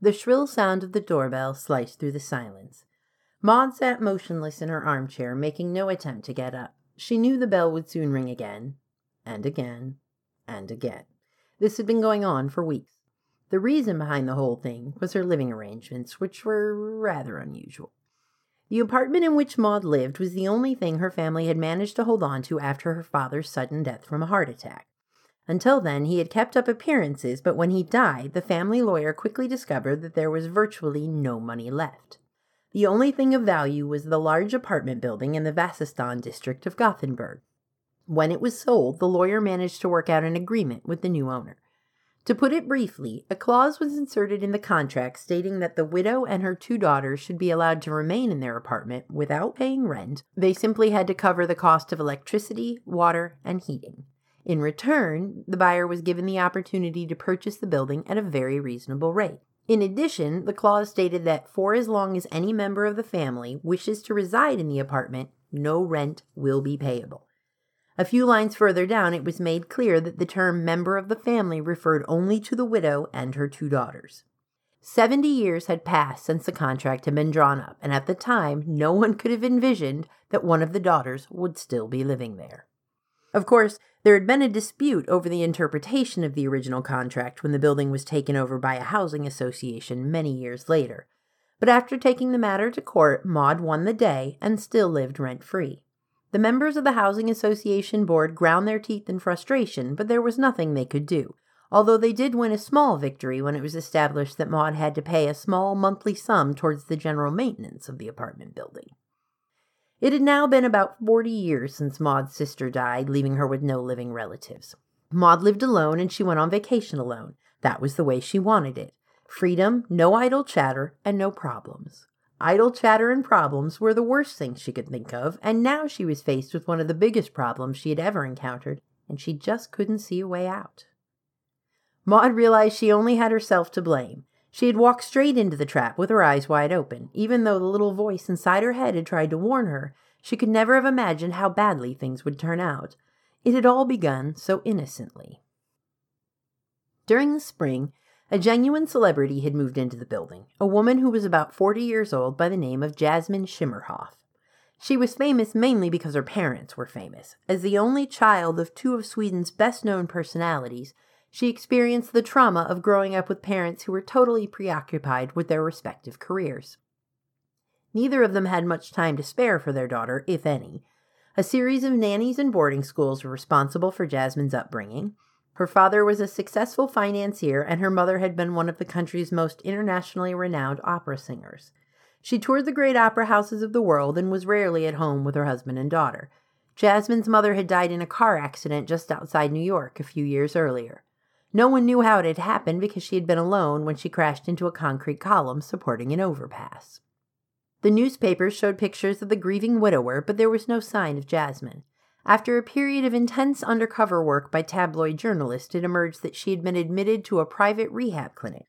The shrill sound of the doorbell sliced through the silence. Maud sat motionless in her armchair, making no attempt to get up. She knew the bell would soon ring again, and again, and again. This had been going on for weeks. The reason behind the whole thing was her living arrangements, which were rather unusual. The apartment in which Maud lived was the only thing her family had managed to hold on to after her father's sudden death from a heart attack. Until then, he had kept up appearances, but when he died, the family lawyer quickly discovered that there was virtually no money left. The only thing of value was the large apartment building in the Vassistan district of Gothenburg. When it was sold, the lawyer managed to work out an agreement with the new owner. To put it briefly, a clause was inserted in the contract stating that the widow and her 2 daughters should be allowed to remain in their apartment without paying rent. They simply had to cover the cost of electricity, water, and heating. In return, the buyer was given the opportunity to purchase the building at a very reasonable rate. In addition, the clause stated that for as long as any member of the family wishes to reside in the apartment, no rent will be payable. A few lines further down, it was made clear that the term member of the family referred only to the widow and her 2 daughters. 70 years had passed since the contract had been drawn up, and at the time, no one could have envisioned that one of the daughters would still be living there. Of course, there had been a dispute over the interpretation of the original contract when the building was taken over by a housing association many years later. But after taking the matter to court, Maud won the day and still lived rent-free. The members of the Housing Association Board ground their teeth in frustration, but there was nothing they could do, although they did win a small victory when it was established that Maud had to pay a small monthly sum towards the general maintenance of the apartment building. It had now been about 40 years since Maud's sister died, leaving her with no living relatives. Maud lived alone and she went on vacation alone. That was the way she wanted it. Freedom, no idle chatter, and no problems. Idle chatter and problems were the worst things she could think of, and now she was faced with one of the biggest problems she had ever encountered, and she just couldn't see a way out. Maud realized she only had herself to blame. She had walked straight into the trap with her eyes wide open. Even though the little voice inside her head had tried to warn her, she could never have imagined how badly things would turn out. It had all begun so innocently. During the spring, a genuine celebrity had moved into the building, a woman who was about 40 years old by the name of Jasmine Schimmerhoff. She was famous mainly because her parents were famous. As the only child of 2 of Sweden's best-known personalities, she experienced the trauma of growing up with parents who were totally preoccupied with their respective careers. Neither of them had much time to spare for their daughter, if any. A series of nannies and boarding schools were responsible for Jasmine's upbringing. Her father was a successful financier, and her mother had been one of the country's most internationally renowned opera singers. She toured the great opera houses of the world and was rarely at home with her husband and daughter. Jasmine's mother had died in a car accident just outside New York a few years earlier. No one knew how it had happened because she had been alone when she crashed into a concrete column supporting an overpass. The newspapers showed pictures of the grieving widower, but there was no sign of Jasmine. After a period of intense undercover work by tabloid journalists, it emerged that she had been admitted to a private rehab clinic.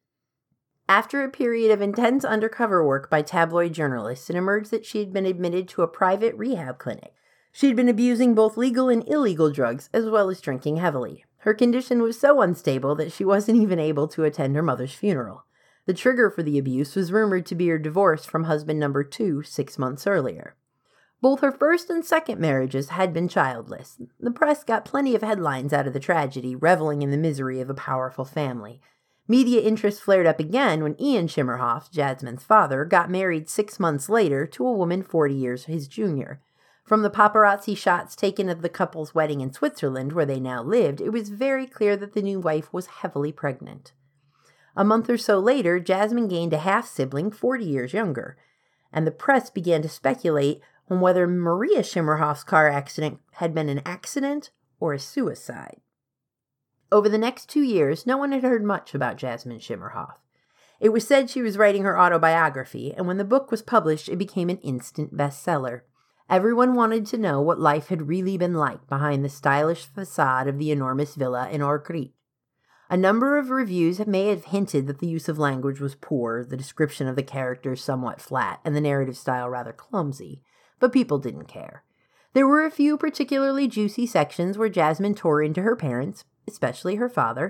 She had been abusing both legal and illegal drugs, as well as drinking heavily. Her condition was so unstable that she wasn't even able to attend her mother's funeral. The trigger for the abuse was rumored to be her divorce from husband number 2 6 months earlier. Both her first and second marriages had been childless. The press got plenty of headlines out of the tragedy, reveling in the misery of a powerful family. Media interest flared up again when Ian Schimmerhoff, Jasmine's father, got married 6 months later to a woman 40 years his junior. From the paparazzi shots taken of the couple's wedding in Switzerland, where they now lived, it was very clear that the new wife was heavily pregnant. A month or so later, Jasmine gained a half-sibling 40 years younger, and the press began to speculate on whether Maria Schimmerhoff's car accident had been an accident or a suicide. Over the next 2 years, no one had heard much about Jasmine Schimmerhoff. It was said she was writing her autobiography, and when the book was published, it became an instant bestseller. Everyone wanted to know what life had really been like behind the stylish facade of the enormous villa in Örgryte. A number of reviews may have hinted that the use of language was poor, the description of the characters somewhat flat, and the narrative style rather clumsy, but people didn't care. There were a few particularly juicy sections where Jasmine tore into her parents, especially her father,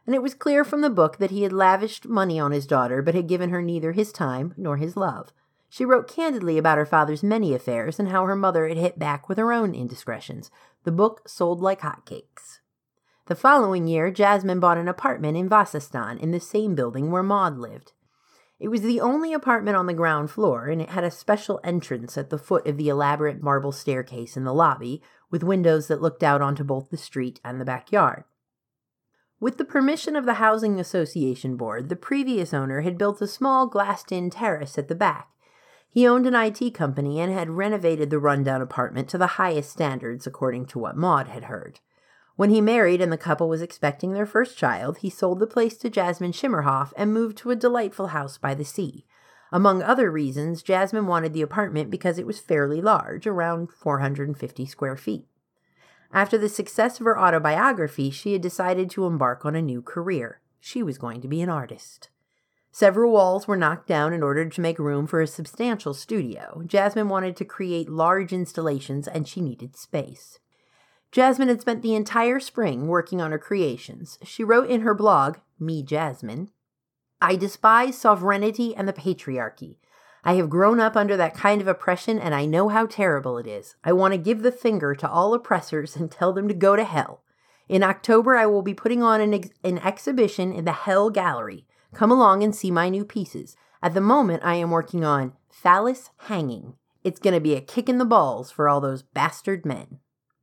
and it was clear from the book that he had lavished money on his daughter but had given her neither his time nor his love. She wrote candidly about her father's many affairs and how her mother had hit back with her own indiscretions. The book sold like hotcakes. The following year, Jasmine bought an apartment in Vasistan in the same building where Maud lived. It was the only apartment on the ground floor, and it had a special entrance at the foot of the elaborate marble staircase in the lobby, with windows that looked out onto both the street and the backyard. With the permission of the Housing Association Board, the previous owner had built a small glassed-in terrace at the back. He owned an IT company and had renovated the rundown apartment to the highest standards, according to what Maud had heard. When he married and the couple was expecting their first child, he sold the place to Jasmine Schimmerhoff and moved to a delightful house by the sea. Among other reasons, Jasmine wanted the apartment because it was fairly large, around 450 square feet. After the success of her autobiography, she had decided to embark on a new career. She was going to be an artist. Several walls were knocked down in order to make room for a substantial studio. Jasmine wanted to create large installations, and she needed space. Jasmine had spent the entire spring working on her creations. She wrote in her blog, Me Jasmine, "I despise sovereignty and the patriarchy. I have grown up under that kind of oppression, and I know how terrible it is. I want to give the finger to all oppressors and tell them to go to hell. In October, I will be putting on an exhibition in the Hell Gallery. Come along and see my new pieces. At the moment, I am working on Phallus Hanging. It's going to be a kick in the balls for all those bastard men."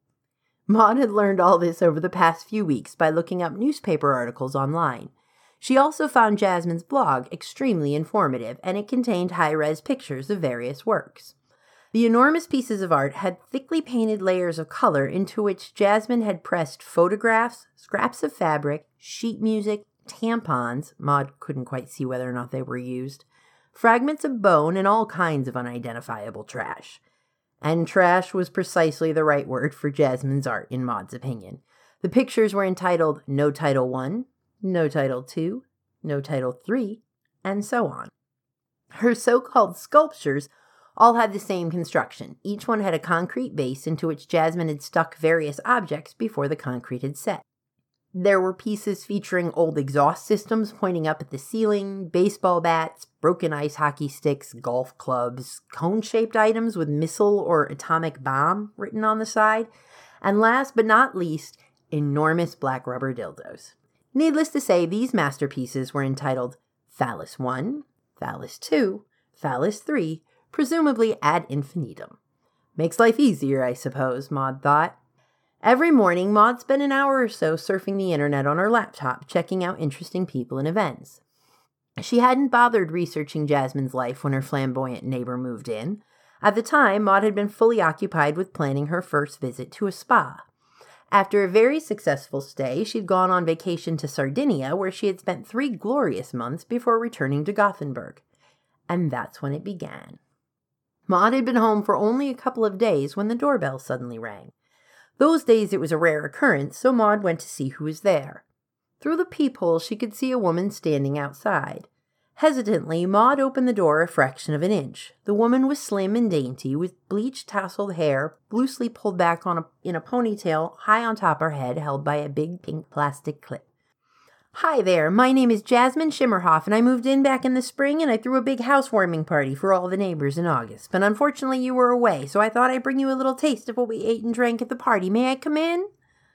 Maud had learned all this over the past few weeks by looking up newspaper articles online. She also found Jasmine's blog extremely informative, and it contained high-res pictures of various works. The enormous pieces of art had thickly painted layers of color into which Jasmine had pressed photographs, scraps of fabric, sheet music, tampons — Maud couldn't quite see whether or not they were used — fragments of bone, and all kinds of unidentifiable trash. And trash was precisely the right word for Jasmine's art, in Maud's opinion. The pictures were entitled No Title I, No Title II, No Title III, and so on. Her so-called sculptures all had the same construction. Each one had a concrete base into which Jasmine had stuck various objects before the concrete had set. There were pieces featuring old exhaust systems pointing up at the ceiling, baseball bats, broken ice hockey sticks, golf clubs, cone-shaped items with missile or atomic bomb written on the side, and last but not least, enormous black rubber dildos. Needless to say, these masterpieces were entitled Phallus I, Phallus II, Phallus III, presumably ad infinitum. Makes life easier, I suppose, Maud thought. Every morning, Maud spent an hour or so surfing the internet on her laptop, checking out interesting people and events. She hadn't bothered researching Jasmine's life when her flamboyant neighbor moved in. At the time, Maud had been fully occupied with planning her first visit to a spa. After a very successful stay, she'd gone on vacation to Sardinia, where she had spent 3 glorious months before returning to Gothenburg. And that's when it began. Maud had been home for only a couple of days when the doorbell suddenly rang. Those days it was a rare occurrence, so Maud went to see who was there. Through the peephole she could see a woman standing outside. Hesitantly, Maud opened the door a fraction of an inch. The woman was slim and dainty, with bleached tousled hair loosely pulled back in a ponytail high on top her head, held by a big pink plastic clip. "Hi there, my name is Jasmine Schimmerhoff, and I moved in back in the spring, and I threw a big housewarming party for all the neighbors in August. But unfortunately you were away, so I thought I'd bring you a little taste of what we ate and drank at the party. May I come in?"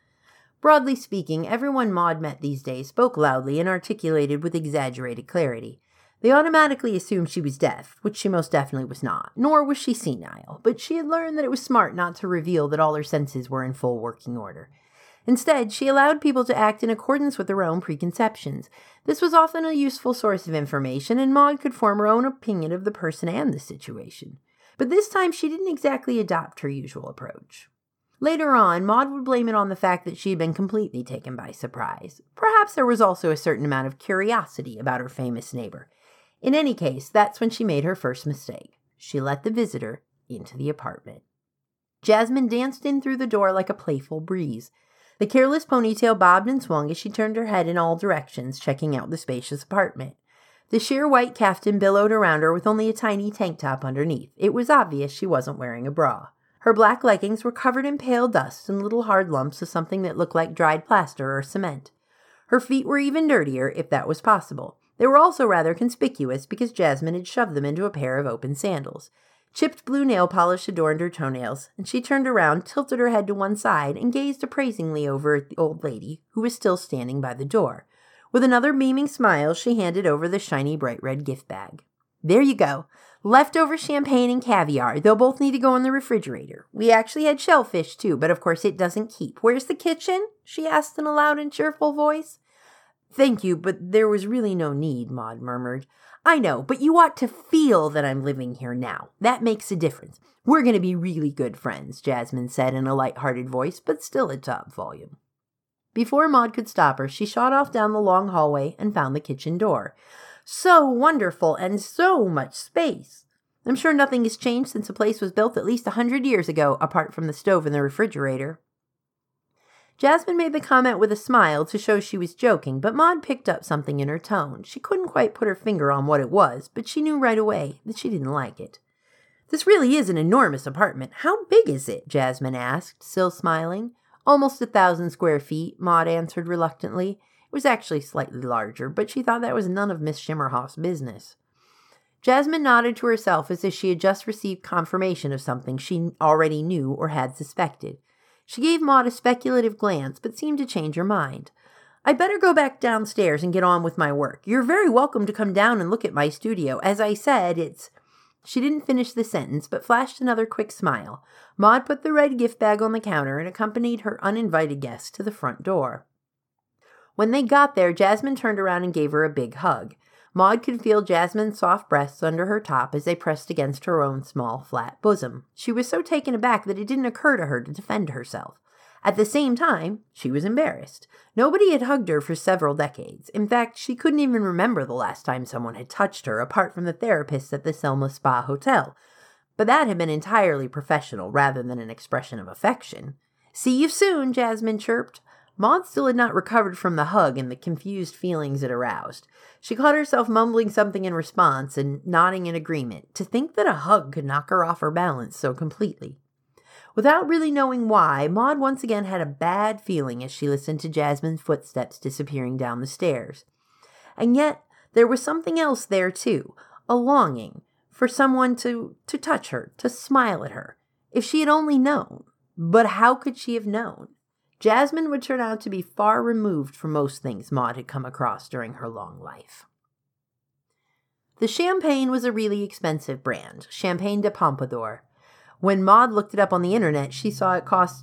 Broadly speaking, everyone Maud met these days spoke loudly and articulated with exaggerated clarity. They automatically assumed she was deaf, which she most definitely was not, nor was she senile, but she had learned that it was smart not to reveal that all her senses were in full working order. Instead, she allowed people to act in accordance with their own preconceptions. This was often a useful source of information, and Maud could form her own opinion of the person and the situation. But this time she didn't exactly adopt her usual approach. Later on, Maud would blame it on the fact that she had been completely taken by surprise. Perhaps there was also a certain amount of curiosity about her famous neighbor. In any case, that's when she made her first mistake. She let the visitor into the apartment. Jasmine danced in through the door like a playful breeze. The careless ponytail bobbed and swung as she turned her head in all directions, checking out the spacious apartment. The sheer white caftan billowed around her with only a tiny tank top underneath. It was obvious she wasn't wearing a bra. Her black leggings were covered in pale dust and little hard lumps of something that looked like dried plaster or cement. Her feet were even dirtier, if that was possible. They were also rather conspicuous because Jasmine had shoved them into a pair of open sandals. Chipped blue nail polish adorned her toenails, and she turned around, tilted her head to one side, and gazed appraisingly over at the old lady, who was still standing by the door. With another beaming smile, she handed over the shiny bright red gift bag. "There you go. Leftover champagne and caviar. They'll both need to go in the refrigerator. We actually had shellfish, too, but of course it doesn't keep. Where's the kitchen?" she asked in a loud and cheerful voice. "Thank you, but there was really no need," Maud murmured. "I know, but you ought to feel that I'm living here now. That makes a difference. We're going to be really good friends," Jasmine said in a light-hearted voice, but still at top volume. Before Maud could stop her, she shot off down the long hallway and found the kitchen door. "So wonderful, and so much space. I'm sure nothing has changed since the place was built at least 100 years ago, apart from the stove and the refrigerator." Jasmine made the comment with a smile to show she was joking, but Maud picked up something in her tone. She couldn't quite put her finger on what it was, but she knew right away that she didn't like it. "This really is an enormous apartment. How big is it?" Jasmine asked, still smiling. "Almost 1,000 square feet," Maud answered reluctantly. It was actually slightly larger, but she thought that was none of Miss Shimmerhoff's business. Jasmine nodded to herself as if she had just received confirmation of something she already knew or had suspected. She gave Maud a speculative glance, but seemed to change her mind. "I'd better go back downstairs and get on with my work. You're very welcome to come down and look at my studio. As I said, it's—" She didn't finish the sentence, but flashed another quick smile. Maud put the red gift bag on the counter and accompanied her uninvited guest to the front door. When they got there, Jasmine turned around and gave her a big hug. Maud could feel Jasmine's soft breasts under her top as they pressed against her own small, flat bosom. She was so taken aback that it didn't occur to her to defend herself. At the same time, she was embarrassed. Nobody had hugged her for several decades. In fact, she couldn't even remember the last time someone had touched her, apart from the therapist at the Selma Spa Hotel. But that had been entirely professional rather than an expression of affection. "See you soon," Jasmine chirped. Maud still had not recovered from the hug and the confused feelings it aroused. She caught herself mumbling something in response and nodding in agreement. To think that a hug could knock her off her balance so completely. Without really knowing why, Maud once again had a bad feeling as she listened to Jasmine's footsteps disappearing down the stairs. And yet, there was something else there too, a longing for someone to touch her, to smile at her. If she had only known. But how could she have known? Jasmine would turn out to be far removed from most things Maud had come across during her long life. The champagne was a really expensive brand, Champagne de Pompadour. When Maud looked it up on the internet, she saw it cost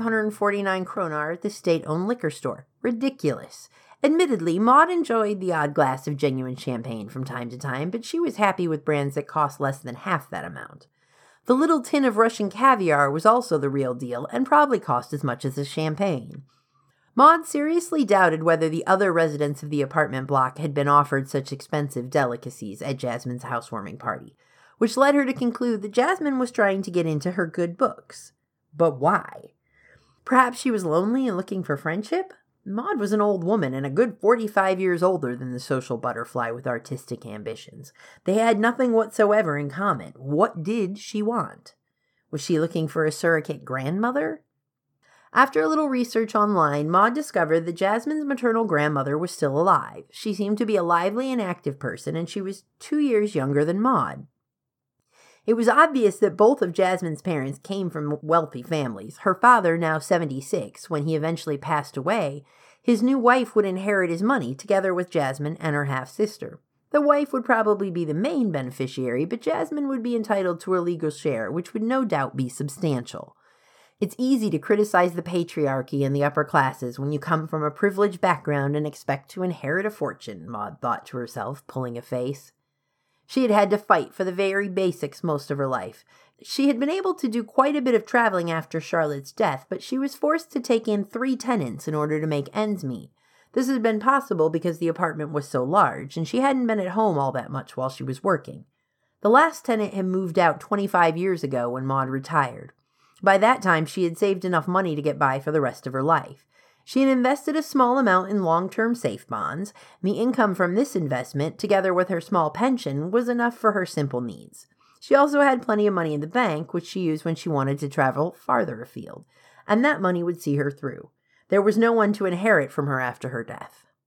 549 kroner at the state-owned liquor store. Ridiculous. Admittedly, Maud enjoyed the odd glass of genuine champagne from time to time, but she was happy with brands that cost less than half that amount. The little tin of Russian caviar was also the real deal and probably cost as much as the champagne. Maud seriously doubted whether the other residents of the apartment block had been offered such expensive delicacies at Jasmine's housewarming party, which led her to conclude that Jasmine was trying to get into her good books. But why? Perhaps she was lonely and looking for friendship? Maud was an old woman and a good 45 years older than the social butterfly with artistic ambitions. They had nothing whatsoever in common. What did she want? Was she looking for a surrogate grandmother? After a little research online, Maud discovered that Jasmine's maternal grandmother was still alive. She seemed to be a lively and active person, and she was 2 years younger than Maud. It was obvious that both of Jasmine's parents came from wealthy families. Her father, now 76, when he eventually passed away, his new wife would inherit his money together with Jasmine and her half-sister. The wife would probably be the main beneficiary, but Jasmine would be entitled to her legal share, which would no doubt be substantial. It's easy to criticize the patriarchy and the upper classes when you come from a privileged background and expect to inherit a fortune, Maud thought to herself, pulling a face. She had had to fight for the very basics most of her life. She had been able to do quite a bit of traveling after Charlotte's death, but she was forced to take in 3 tenants in order to make ends meet. This had been possible because the apartment was so large, and she hadn't been at home all that much while she was working. The last tenant had moved out 25 years ago when Maud retired. By that time, she had saved enough money to get by for the rest of her life. She had invested a small amount in long-term safe bonds. The income from this investment, together with her small pension, was enough for her simple needs. She also had plenty of money in the bank, which she used when she wanted to travel farther afield, and that money would see her through. There was no one to inherit from her after her death.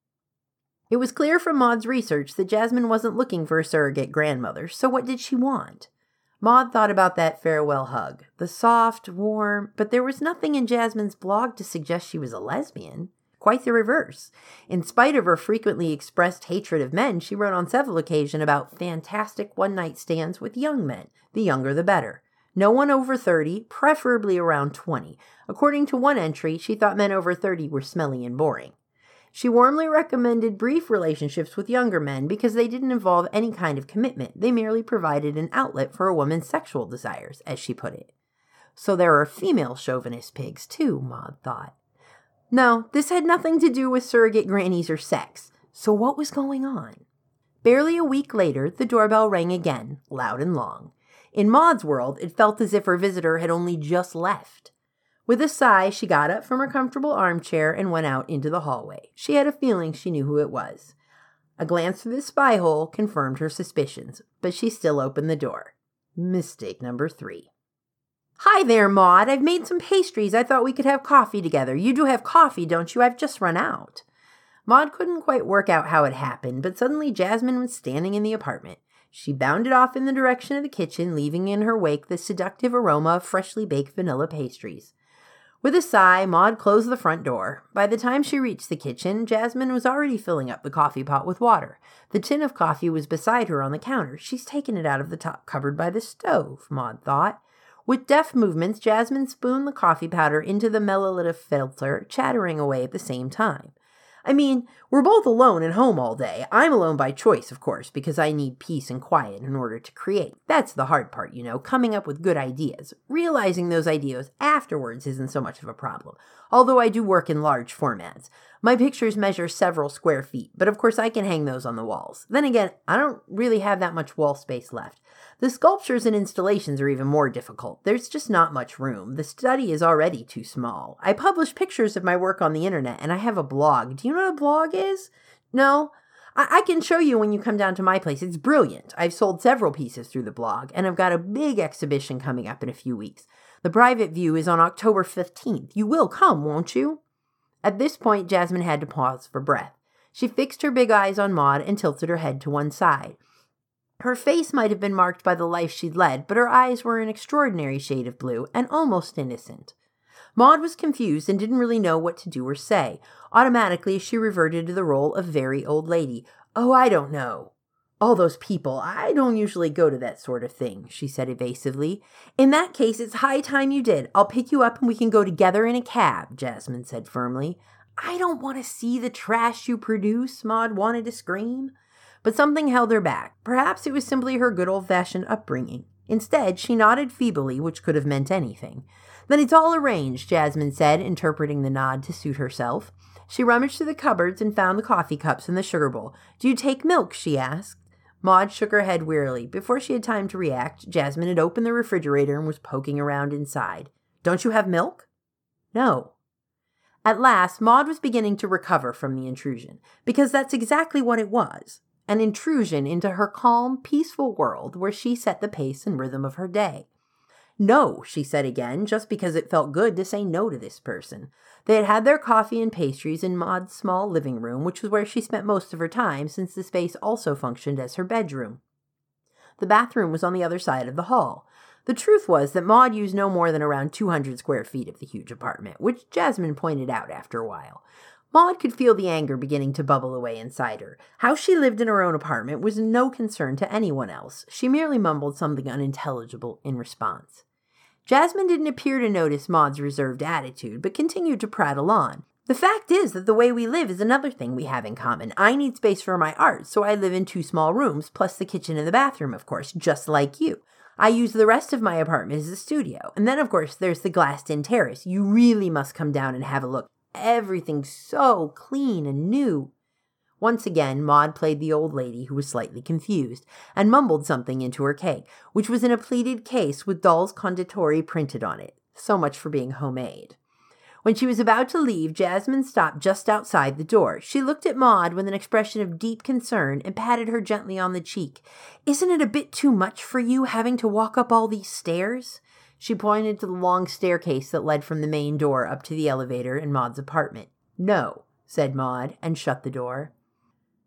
It was clear from Maud's research that Jasmine wasn't looking for a surrogate grandmother, so what did she want? Maud thought about that farewell hug. The soft, warm, but there was nothing in Jasmine's blog to suggest she was a lesbian. Quite the reverse. In spite of her frequently expressed hatred of men, she wrote on several occasions about fantastic one-night stands with young men. The younger the better. No one over 30, preferably around 20. According to one entry, she thought men over 30 were smelly and boring. She warmly recommended brief relationships with younger men because they didn't involve any kind of commitment. They merely provided an outlet for a woman's sexual desires, as she put it. So there are female chauvinist pigs, too, Maud thought. No, this had nothing to do with surrogate grannies or sex. So what was going on? Barely a week later, the doorbell rang again, loud and long. In Maud's world, it felt as if her visitor had only just left. With a sigh, she got up from her comfortable armchair and went out into the hallway. She had a feeling she knew who it was. A glance through the spy hole confirmed her suspicions, but she still opened the door. Mistake number 3. Hi there, Maud. I've made some pastries. I thought we could have coffee together. You do have coffee, don't you? I've just run out. Maud couldn't quite work out how it happened, but suddenly Jasmine was standing in the apartment. She bounded off in the direction of the kitchen, leaving in her wake the seductive aroma of freshly baked vanilla pastries. With a sigh, Maud closed the front door. By the time she reached the kitchen, Jasmine was already filling up the coffee pot with water. The tin of coffee was beside her on the counter. She's taken it out of the top cupboard by the stove, Maud thought. With deft movements, Jasmine spooned the coffee powder into the mellolith filter, chattering away at the same time. I mean, we're both alone at home all day. I'm alone by choice, of course, because I need peace and quiet in order to create. That's the hard part, coming up with good ideas. Realizing those ideas afterwards isn't so much of a problem, although I do work in large formats. My pictures measure several square feet, but of course I can hang those on the walls. Then again, I don't really have that much wall space left. The sculptures and installations are even more difficult. There's just not much room. The study is already too small. I publish pictures of my work on the internet, and I have a blog. Do you know what a blog is? No? I can show you when you come down to my place. It's brilliant. I've sold several pieces through the blog, and I've got a big exhibition coming up in a few weeks. The private view is on October 15th. You will come, won't you? At this point, Jasmine had to pause for breath. She fixed her big eyes on Maud and tilted her head to one side. Her face might have been marked by the life she'd led, but her eyes were an extraordinary shade of blue and almost innocent. Maud was confused and didn't really know what to do or say. Automatically, she reverted to the role of very old lady. Oh, I don't know. All those people, I don't usually go to that sort of thing, she said evasively. In that case, it's high time you did. I'll pick you up and we can go together in a cab, Jasmine said firmly. I don't want to see the trash you produce, Maud wanted to scream. But something held her back. Perhaps it was simply her good old-fashioned upbringing. Instead, she nodded feebly, which could have meant anything. Then it's all arranged, Jasmine said, interpreting the nod to suit herself. She rummaged through the cupboards and found the coffee cups and the sugar bowl. Do you take milk? She asked. Maud shook her head wearily. Before she had time to react, Jasmine had opened the refrigerator and was poking around inside. Don't you have milk? No. At last, Maud was beginning to recover from the intrusion, because that's exactly what it was. An intrusion into her calm, peaceful world where she set the pace and rhythm of her day. No, she said again, just because it felt good to say no to this person. They had had their coffee and pastries in Maud's small living room, which was where she spent most of her time, since the space also functioned as her bedroom. The bathroom was on the other side of the hall. The truth was that Maud used no more than around 200 square feet of the huge apartment, which Jasmine pointed out after a while. Maud could feel the anger beginning to bubble away inside her. How she lived in her own apartment was no concern to anyone else. She merely mumbled something unintelligible in response. Jasmine didn't appear to notice Maud's reserved attitude, but continued to prattle on. The fact is that the way we live is another thing we have in common. I need space for my art, so I live in 2 small rooms, plus the kitchen and the bathroom, of course, just like you. I use the rest of my apartment as a studio. And then, of course, there's the glassed-in terrace. You really must come down and have a look. Everything's so clean and new. Once again, Maud played the old lady who was slightly confused and mumbled something into her cake, which was in a pleated case with Doll's Conditori printed on it. So much for being homemade. When she was about to leave, Jasmine stopped just outside the door. She looked at Maud with an expression of deep concern and patted her gently on the cheek. Isn't it a bit too much for you having to walk up all these stairs? She pointed to the long staircase that led from the main door up to the elevator in Maud's apartment. No, said Maud, and shut the door.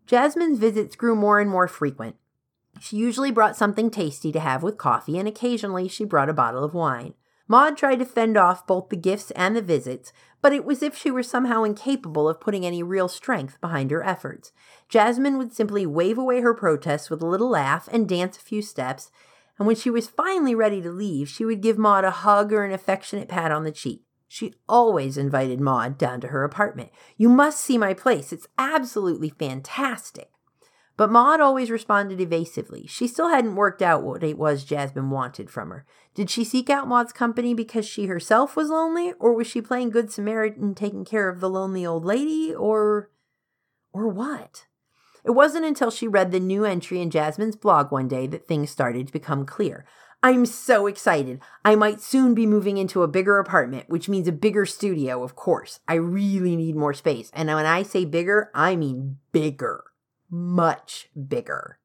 Jasmine's visits grew more and more frequent. She usually brought something tasty to have with coffee, and occasionally she brought a bottle of wine. Maud tried to fend off both the gifts and the visits, but it was as if she were somehow incapable of putting any real strength behind her efforts. Jasmine would simply wave away her protests with a little laugh and dance a few steps, and when she was finally ready to leave, she would give Maud a hug or an affectionate pat on the cheek. She always invited Maud down to her apartment. "You must see my place. It's absolutely fantastic." But Maud always responded evasively. She still hadn't worked out what it was Jasmine wanted from her. Did she seek out Maud's company because she herself was lonely, or was she playing Good Samaritan taking care of the lonely old lady, or what? It wasn't until she read the new entry in Jasmine's blog one day that things started to become clear. "I'm so excited. I might soon be moving into a bigger apartment, which means a bigger studio, of course. I really need more space. And when I say bigger, I mean bigger. Much bigger."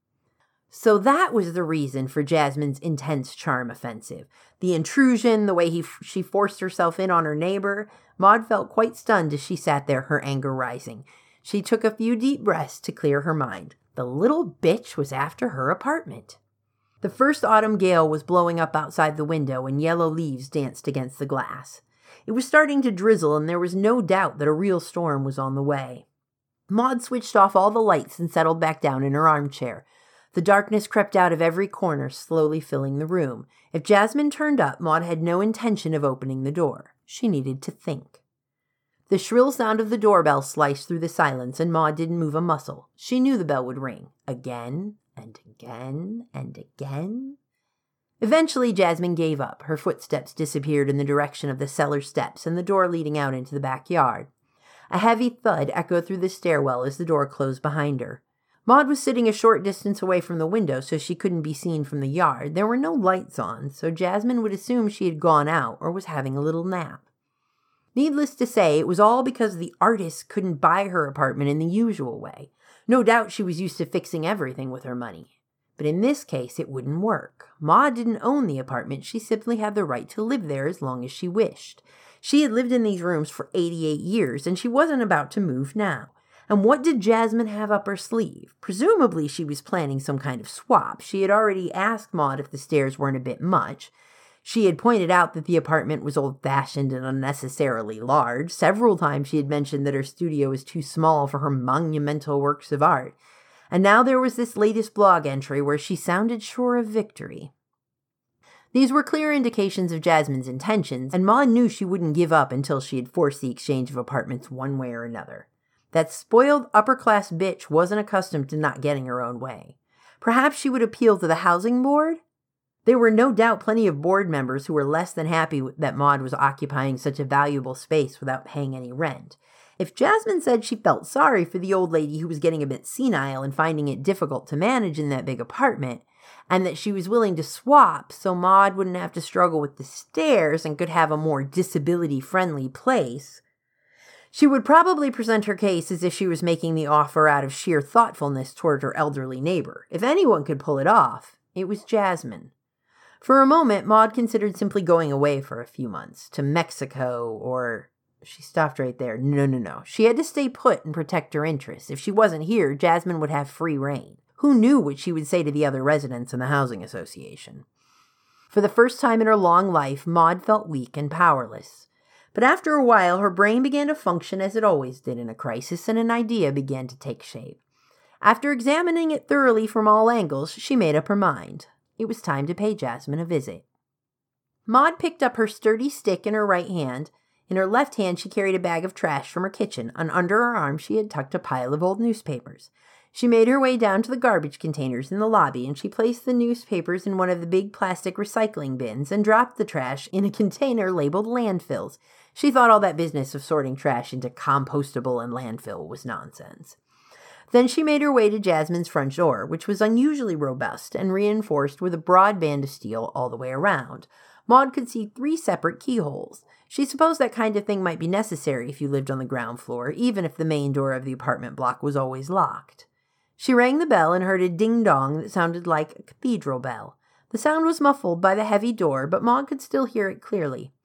So that was the reason for Jasmine's intense charm offensive. The intrusion, the way she forced herself in on her neighbor. Maud felt quite stunned as she sat there, her anger rising. She took a few deep breaths to clear her mind. The little bitch was after her apartment. The first autumn gale was blowing up outside the window, and yellow leaves danced against the glass. It was starting to drizzle, and there was no doubt that a real storm was on the way. Maud switched off all the lights and settled back down in her armchair. The darkness crept out of every corner, slowly filling the room. If Jasmine turned up, Maud had no intention of opening the door. She needed to think. The shrill sound of the doorbell sliced through the silence, and Maud didn't move a muscle. She knew the bell would ring. Again, and again, and again. Eventually, Jasmine gave up. Her footsteps disappeared in the direction of the cellar steps and the door leading out into the backyard. A heavy thud echoed through the stairwell as the door closed behind her. Maud was sitting a short distance away from the window, so she couldn't be seen from the yard. There were no lights on, so Jasmine would assume she had gone out or was having a little nap. Needless to say, it was all because the artist couldn't buy her apartment in the usual way. No doubt she was used to fixing everything with her money. But in this case, it wouldn't work. Maud didn't own the apartment. She simply had the right to live there as long as she wished. She had lived in these rooms for 88 years, and she wasn't about to move now. And what did Jasmine have up her sleeve? Presumably she was planning some kind of swap. She had already asked Maud if the stairs weren't a bit much. She had pointed out that the apartment was old-fashioned and unnecessarily large. Several times she had mentioned that her studio was too small for her monumental works of art. And now there was this latest blog entry where she sounded sure of victory. These were clear indications of Jasmine's intentions, and Maud knew she wouldn't give up until she had forced the exchange of apartments one way or another. That spoiled upper-class bitch wasn't accustomed to not getting her own way. Perhaps she would appeal to the housing board? There were no doubt plenty of board members who were less than happy that Maud was occupying such a valuable space without paying any rent. If Jasmine said she felt sorry for the old lady who was getting a bit senile and finding it difficult to manage in that big apartment, and that she was willing to swap so Maud wouldn't have to struggle with the stairs and could have a more disability-friendly place, she would probably present her case as if she was making the offer out of sheer thoughtfulness toward her elderly neighbor. If anyone could pull it off, it was Jasmine. For a moment, Maud considered simply going away for a few months, to Mexico, or... She stopped right there. No. She had to stay put and protect her interests. If she wasn't here, Jasmine would have free rein. Who knew what she would say to the other residents in the housing association? For the first time in her long life, Maud felt weak and powerless. But after a while, her brain began to function as it always did in a crisis, and an idea began to take shape. After examining it thoroughly from all angles, she made up her mind. It was time to pay Jasmine a visit. Maud picked up her sturdy stick in her right hand. In her left hand, she carried a bag of trash from her kitchen, and under her arm she had tucked a pile of old newspapers. She made her way down to the garbage containers in the lobby, and she placed the newspapers in one of the big plastic recycling bins and dropped the trash in a container labeled landfills. She thought all that business of sorting trash into compostable and landfill was nonsense. Then she made her way to Jasmine's front door, which was unusually robust and reinforced with a broad band of steel all the way around. Maud could see 3 separate keyholes. She supposed that kind of thing might be necessary if you lived on the ground floor, even if the main door of the apartment block was always locked. She rang the bell and heard a ding-dong that sounded like a cathedral bell. The sound was muffled by the heavy door, but Maud could still hear it clearly.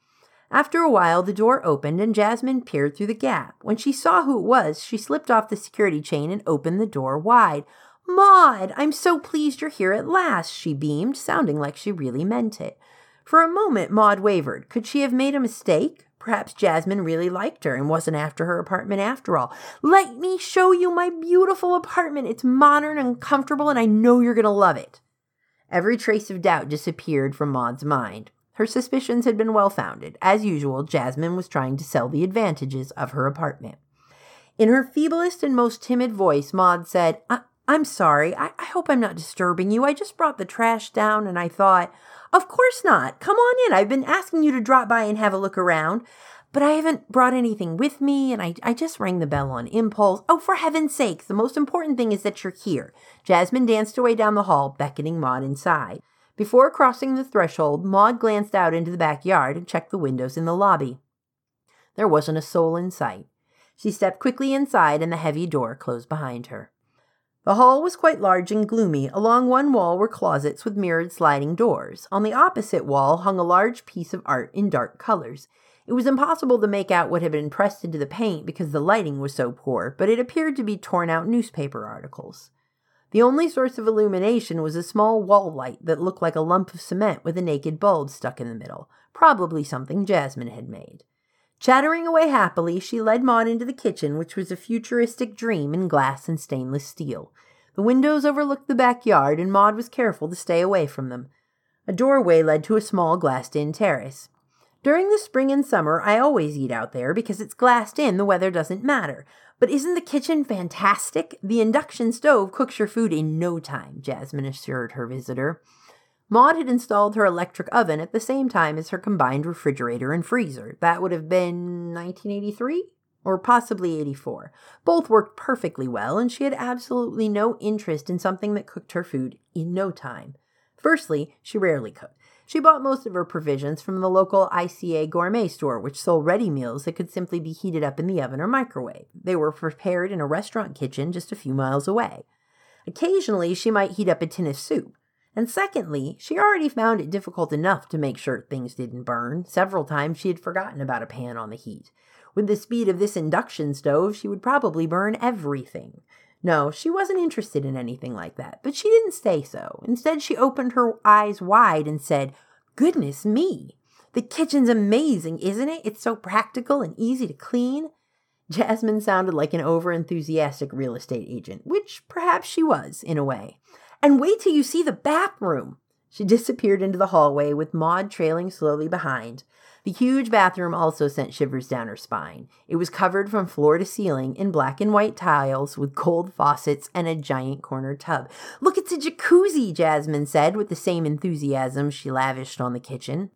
After a while, the door opened and Jasmine peered through the gap. When she saw who it was, she slipped off the security chain and opened the door wide. "Maud, I'm so pleased you're here at last," she beamed, sounding like she really meant it. For a moment, Maud wavered. Could she have made a mistake? Perhaps Jasmine really liked her and wasn't after her apartment after all. "Let me show you my beautiful apartment. It's modern and comfortable, and I know you're going to love it." Every trace of doubt disappeared from Maud's mind. Her suspicions had been well-founded. As usual, Jasmine was trying to sell the advantages of her apartment. In her feeblest and most timid voice, Maud said, I'm sorry. I hope I'm not disturbing you. I just brought the trash down and I thought, "Of course not. Come on in. I've been asking you to drop by and have a look around. But I haven't brought anything with me, and I just rang the bell on impulse. Oh, for heaven's sake, the most important thing is that you're here." Jasmine danced away down the hall, beckoning Maud inside. Before crossing the threshold, Maud glanced out into the backyard and checked the windows in the lobby. There wasn't a soul in sight. She stepped quickly inside, and the heavy door closed behind her. The hall was quite large and gloomy. Along one wall were closets with mirrored sliding doors. On the opposite wall hung a large piece of art in dark colors. It was impossible to make out what had been pressed into the paint because the lighting was so poor, but it appeared to be torn-out newspaper articles. The only source of illumination was a small wall light that looked like a lump of cement with a naked bulb stuck in the middle, probably something Jasmine had made. Chattering away happily, she led Maud into the kitchen, which was a futuristic dream in glass and stainless steel. The windows overlooked the backyard, and Maud was careful to stay away from them. A doorway led to a small glassed-in terrace. "During the spring and summer, I always eat out there because it's glassed in, the weather doesn't matter. But isn't the kitchen fantastic? The induction stove cooks your food in no time," Jasmine assured her visitor. Maud had installed her electric oven at the same time as her combined refrigerator and freezer. That would have been 1983 or possibly 84. Both worked perfectly well, and she had absolutely no interest in something that cooked her food in no time. Firstly, she rarely cooked. She bought most of her provisions from the local ICA gourmet store, which sold ready meals that could simply be heated up in the oven or microwave. They were prepared in a restaurant kitchen just a few miles away. Occasionally, she might heat up a tin of soup. And secondly, she already found it difficult enough to make sure things didn't burn. Several times she had forgotten about a pan on the heat. With the speed of this induction stove, she would probably burn everything. No, she wasn't interested in anything like that, but she didn't say so. Instead, she opened her eyes wide and said, "Goodness me, the kitchen's amazing, isn't it? It's so practical and easy to clean." Jasmine sounded like an over-enthusiastic real estate agent, which perhaps she was, in a way. "And wait till you see the bathroom." She disappeared into the hallway with Maud trailing slowly behind. The huge bathroom also sent shivers down her spine. It was covered from floor to ceiling in black and white tiles with gold faucets and a giant corner tub. "Look, it's a jacuzzi," Jasmine said with the same enthusiasm she lavished on the kitchen.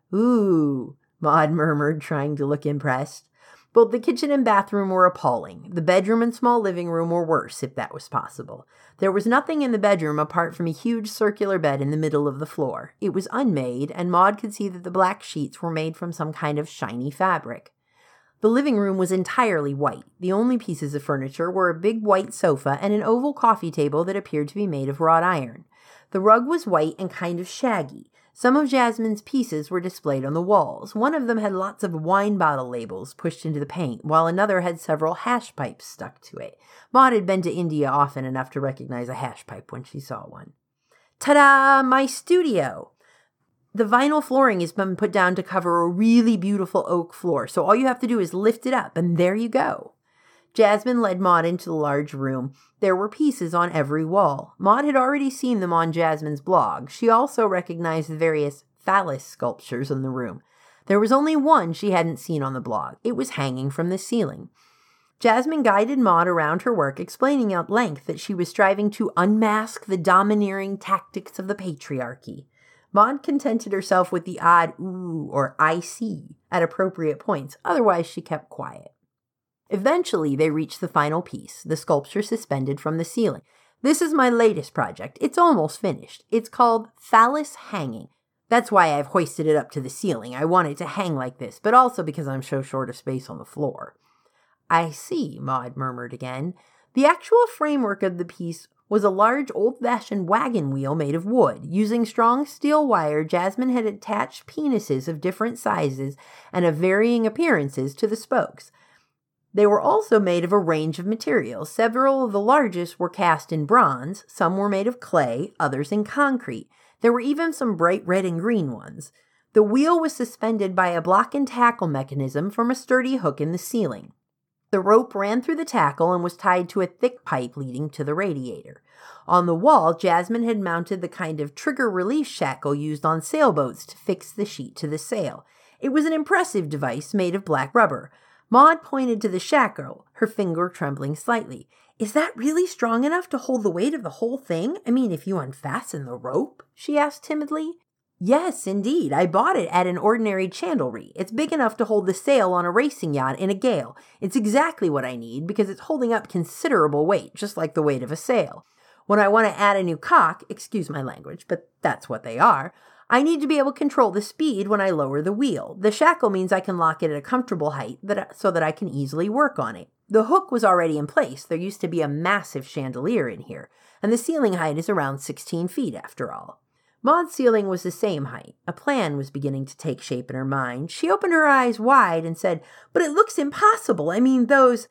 "Ooh," Maud murmured, trying to look impressed. Both the kitchen and bathroom were appalling. The bedroom and small living room were worse, if that was possible. There was nothing in the bedroom apart from a huge circular bed in the middle of the floor. It was unmade, and Maud could see that the black sheets were made from some kind of shiny fabric. The living room was entirely white. The only pieces of furniture were a big white sofa and an oval coffee table that appeared to be made of wrought iron. The rug was white and kind of shaggy. Some of Jasmine's pieces were displayed on the walls. One of them had lots of wine bottle labels pushed into the paint, while another had several hash pipes stuck to it. Maud had been to India often enough to recognize a hash pipe when she saw one. "Ta-da! My studio!" The vinyl flooring has been put down to cover a really beautiful oak floor, so all you have to do is lift it up, and there you go. Jasmine led Maud into the large room. There were pieces on every wall. Maud had already seen them on Jasmine's blog. She also recognized the various phallus sculptures in the room. There was only one she hadn't seen on the blog. It was hanging from the ceiling. Jasmine guided Maud around her work, explaining at length that she was striving to unmask the domineering tactics of the patriarchy. Maud contented herself with the odd ooh or I see at appropriate points. Otherwise, she kept quiet. Eventually, they reached the final piece, the sculpture suspended from the ceiling. "This is my latest project. It's almost finished. It's called Phallus Hanging. That's why I've hoisted it up to the ceiling. I want it to hang like this, but also because I'm so short of space on the floor." "I see," Maud murmured again. The actual framework of the piece was a large old-fashioned wagon wheel made of wood. Using strong steel wire, Jasmine had attached penises of different sizes and of varying appearances to the spokes. They were also made of a range of materials. Several of the largest were cast in bronze, some were made of clay, others in concrete. There were even some bright red and green ones. The wheel was suspended by a block and tackle mechanism from a sturdy hook in the ceiling. The rope ran through the tackle and was tied to a thick pipe leading to the radiator. On the wall, Jasmine had mounted the kind of trigger release shackle used on sailboats to fix the sheet to the sail. It was an impressive device made of black rubber. Maud pointed to the shackle, her finger trembling slightly. "Is that really strong enough to hold the weight of the whole thing? I mean, if you unfasten the rope?" she asked timidly. "Yes, indeed. I bought it at an ordinary chandlery. It's big enough to hold the sail on a racing yacht in a gale. It's exactly what I need because it's holding up considerable weight, just like the weight of a sail. When I want to add a new cock, excuse my language, but that's what they are, I need to be able to control the speed when I lower the wheel. The shackle means I can lock it at a comfortable height so that I can easily work on it. The hook was already in place. There used to be a massive chandelier in here, and the ceiling height is around 16 feet after all." Maud's ceiling was the same height. A plan was beginning to take shape in her mind. She opened her eyes wide and said, "But it looks impossible. I mean, those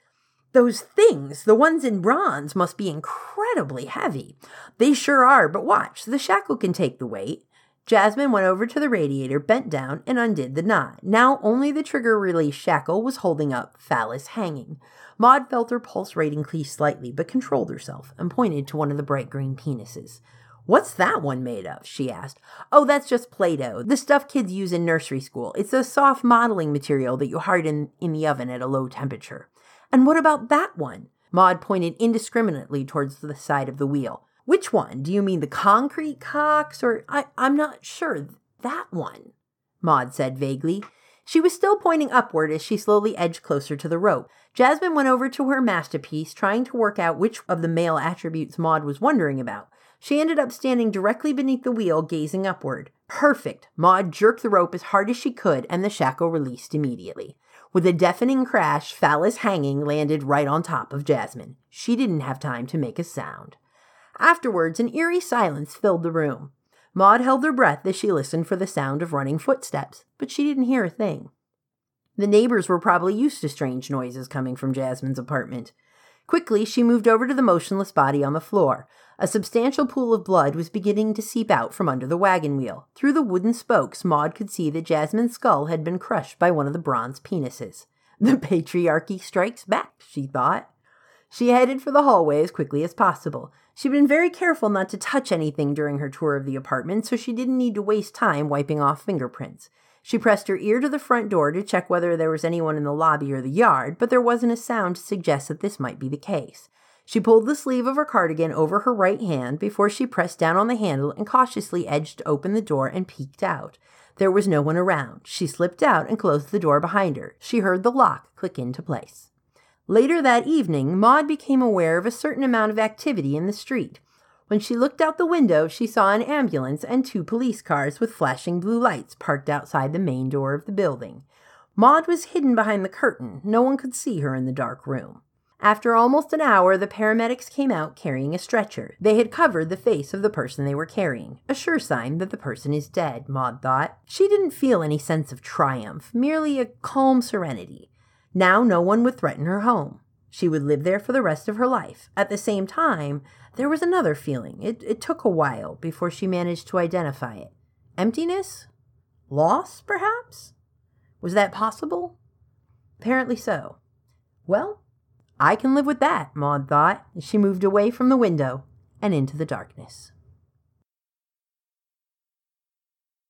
things, the ones in bronze, must be incredibly heavy." "They sure are, but watch. The shackle can take the weight." Jasmine went over to the radiator, bent down, and undid the knot. Now only the trigger release shackle was holding up, phallus hanging. Maud felt her pulse rate increase slightly, but controlled herself and pointed to one of the bright green penises. "What's that one made of?" she asked. "Oh, that's just Play-Doh, the stuff kids use in nursery school. It's a soft modeling material that you harden in the oven at a low temperature." "And what about that one?" Maud pointed indiscriminately towards the side of the wheel. "Which one? Do you mean the concrete cocks, or I'm not sure. That one," Maud said vaguely. She was still pointing upward as she slowly edged closer to the rope. Jasmine went over to her masterpiece, trying to work out which of the male attributes Maud was wondering about. She ended up standing directly beneath the wheel, gazing upward. Perfect! Maud jerked the rope as hard as she could, and the shackle released immediately. With a deafening crash, phallus hanging landed right on top of Jasmine. She didn't have time to make a sound. Afterwards, an eerie silence filled the room. Maud held her breath as she listened for the sound of running footsteps, but she didn't hear a thing. The neighbors were probably used to strange noises coming from Jasmine's apartment. Quickly, she moved over to the motionless body on the floor. A substantial pool of blood was beginning to seep out from under the wagon wheel. Through the wooden spokes, Maud could see that Jasmine's skull had been crushed by one of the bronze penises. "The patriarchy strikes back," she thought. She headed for the hallway as quickly as possible. She'd been very careful not to touch anything during her tour of the apartment, so she didn't need to waste time wiping off fingerprints. She pressed her ear to the front door to check whether there was anyone in the lobby or the yard, but there wasn't a sound to suggest that this might be the case. She pulled the sleeve of her cardigan over her right hand before she pressed down on the handle and cautiously edged open the door and peeked out. There was no one around. She slipped out and closed the door behind her. She heard the lock click into place. Later that evening, Maud became aware of a certain amount of activity in the street. When she looked out the window, she saw an ambulance and 2 police cars with flashing blue lights parked outside the main door of the building. Maud was hidden behind the curtain. No one could see her in the dark room. After almost an hour, the paramedics came out carrying a stretcher. They had covered the face of the person they were carrying. A sure sign that the person is dead, Maud thought. She didn't feel any sense of triumph, merely a calm serenity. Now no one would threaten her home. She would live there for the rest of her life. At the same time, there was another feeling. It took a while before she managed to identify it. Emptiness? Loss, perhaps? Was that possible? Apparently so. Well, I can live with that, Maud thought, as she moved away from the window and into the darkness.